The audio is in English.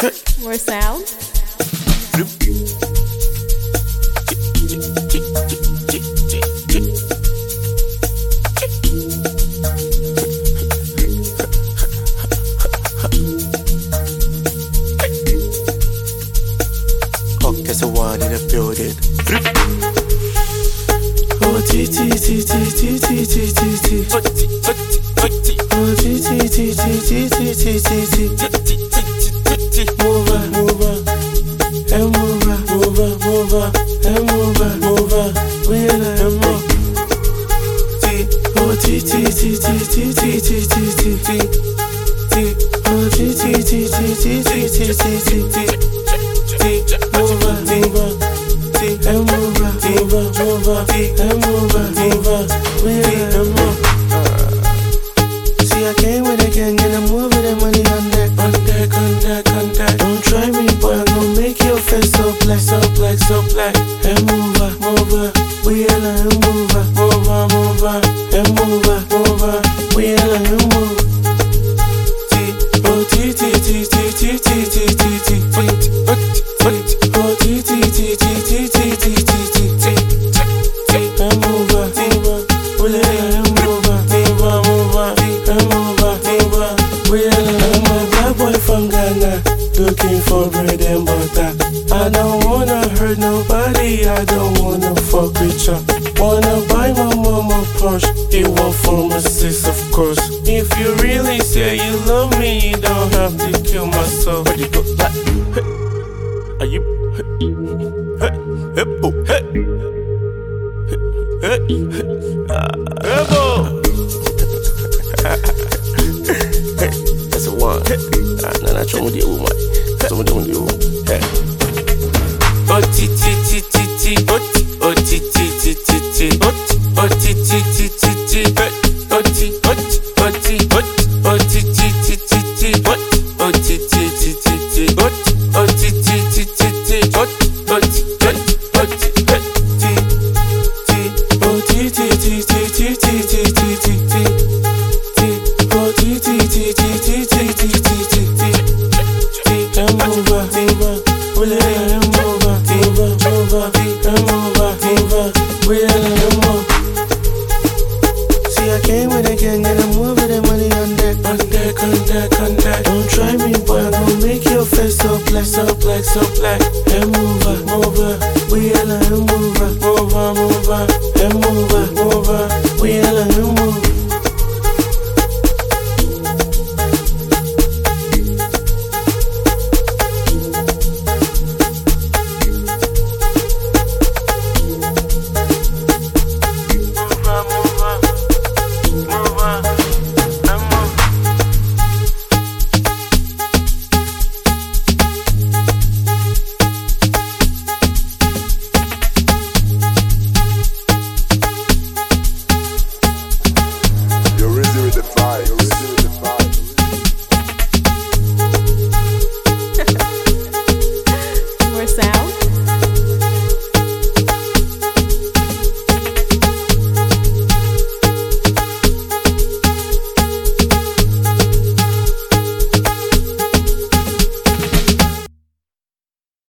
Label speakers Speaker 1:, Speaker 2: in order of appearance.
Speaker 1: More sound.
Speaker 2: Guess the one in the building. Oh, T T T T T T T T T. Oh, T T T T T T T T. Move on, move on, and move on, move on, move on, and move on, move on. We in a move. T. Oh, T T T T T T T T T. Oh, T T T T T T T T. Move on, move on, and move on, move on, move on, and move on, move on. We ain't move. See, I came with a gang and I'm moving the money on deck, on deck, on deck, on deck. Don't try me, boy, I'm gonna make your face so black, so black, so black. And move on, move on. We ain't move on, move on, move on, and move on, move on. We ain't move. T, O T T T T T T T T T. Looking for bread and butter. I don't wanna hurt nobody, I don't wanna fuck with ya. Wanna buy my mama Porsche, it won't form a sis, of course. If you really say you love me, you don't have to kill myself. Ready go back? Hey. Are you? Hey, hey, hey, that's a one. Nah, try with the woman. Some of them with you. Hey. Oh, T T T T T. Oh, T T T T T. Oh, T T T T T. Oh, T T Oh, T Oh, T T T T T. Oh, T T T T T. Oh, T T T T T. Oh, T Oh, T Oh, T T T T T T T T. Oh, T T T T T T T T. See, I came with a gang and I'm moving the money on deck, on deck, on deck, on deck. Don't try me, boy, I'm gonna make your face so black, so black, so black. And move on, we in a move on, move on, move on.